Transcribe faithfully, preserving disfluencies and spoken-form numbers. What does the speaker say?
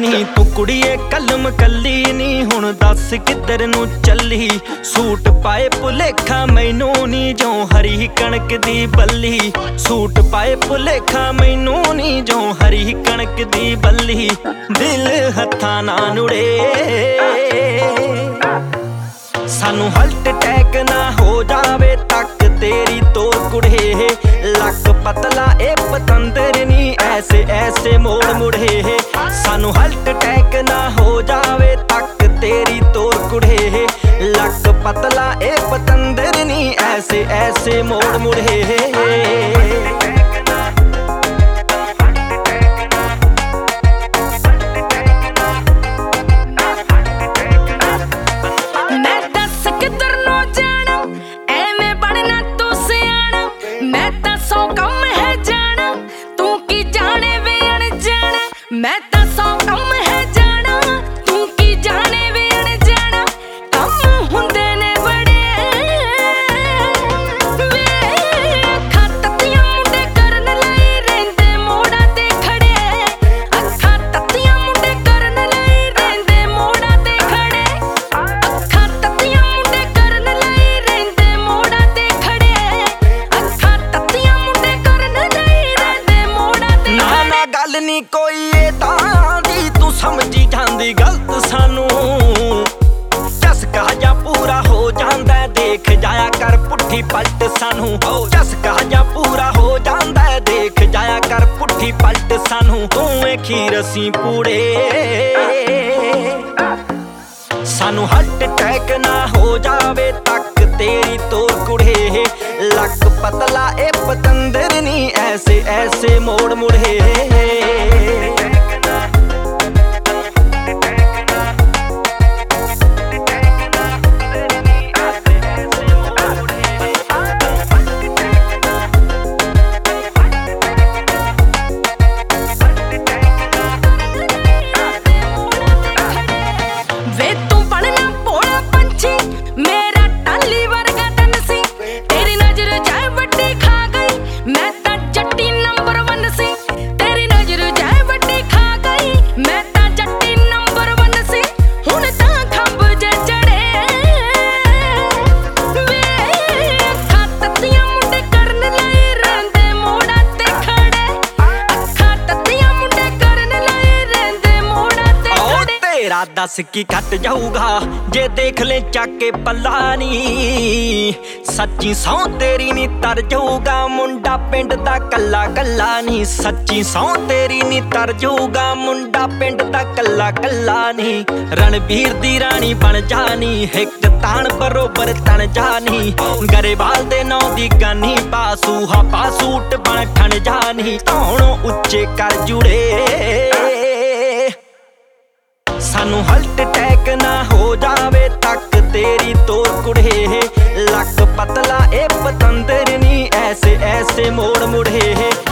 नी तू कुड़िए कलम कली नी हुण दस किधर नू चली। सूट पाए भुलेखा मैनू नी जो हरी कणक दी बल्ली। सूट पाए भुलेखा मैनू नी जो हरी कणक दी बल्ली। दिल हत्थां नाल उड़े सानू हल्ट टैक ना हो जावे तक तेरी तोर कुड़े। लक पतला ए पतंदर नी ऐसे ऐसे मोड़ मुड़े। सानू हल्ट टैक ना हो जावे तक तेरी तोर कुड़े। लक पतला ए पतंदर नी ऐसे ऐसे मोड़ मुड़े। मैं तां सौ कम है जाना तू की जाने वे अनजाना। कम हुंदे ने बड़े वे अखां तत्तियां मुंडे करन लई रहिंदे मोड़ा ते खड़े। अखां तत्तियां मुंडे करन लई रहिंदे मोड़ा ते खड़े। अखां तत्तियां मुंडे करन लई रहिंदे मोड़ा ते खड़े। अखां तत्तियां मुंडे करन लई रहिंदे मोड़ा ते ना ना गल नी कोई दी समझी जांदी गलत सानू। चस्का जा पूरा हो जांदा देख जाया कर पुट्ठी पलट सानू। चस्का जा पूरा हो जांदा देख जाया कर पुट्ठी पलट सानू। तूं खीर असीं पूड़े सानू हल्ट टैक ना हो जावे तक तेरी तोर कुड़े। लक पतला ए पतंदर नी ऐसे ऐसे मोड़ मुड़े। दस की घट जाऊगा जे देख ले चाके पल्ला नी। सच्ची सौ तेरी नी तर जाऊगा मुंडा पिंड दा कल्ला कल्ला नी। सच्ची सौ तेरी नी तर जाऊगा मुंडा पिंड दा कल्ला कल्ला नी। रणबीर दी रानी बन जानी हिक तान बरोबर तन जानी। गरेवाल दे नौ दी गानी बासू हा बासूट बन ठन जानी। धौणों उच्चे कर जुड़े सानू हल्ट टैक ना हो जावे तक तेरी तोर कुड़े। लक पतला ए पतंदर नी ऐसे ऐसे मोड़ मुड़े।